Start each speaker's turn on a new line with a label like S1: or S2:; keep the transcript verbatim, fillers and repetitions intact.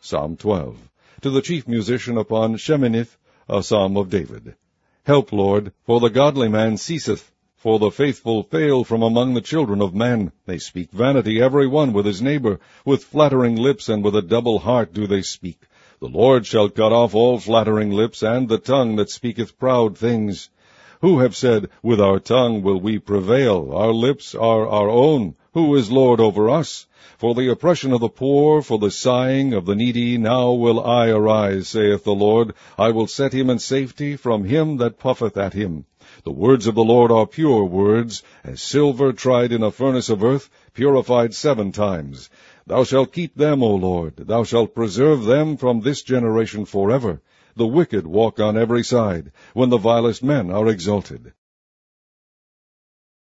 S1: Psalm twelve. To the chief musician upon Sheminith, a psalm of David. Help, Lord, for the godly man ceaseth, for the faithful fail from among the children of men. They speak vanity every one with his neighbor, with flattering lips and with a double heart do they speak. The Lord shall cut off all flattering lips, and the tongue that speaketh proud things. Who have said, With our tongue will we prevail, our lips are our own, who is Lord over us? For the oppression of the poor, for the sighing of the needy, now will I arise, saith the Lord. I will set him in safety from him that puffeth at him. The words of the Lord are pure words, as silver tried in a furnace of earth, purified seven times. Thou shalt keep them, O Lord, thou shalt preserve them from this generation forever. The wicked walk on every side, when the vilest men are exalted.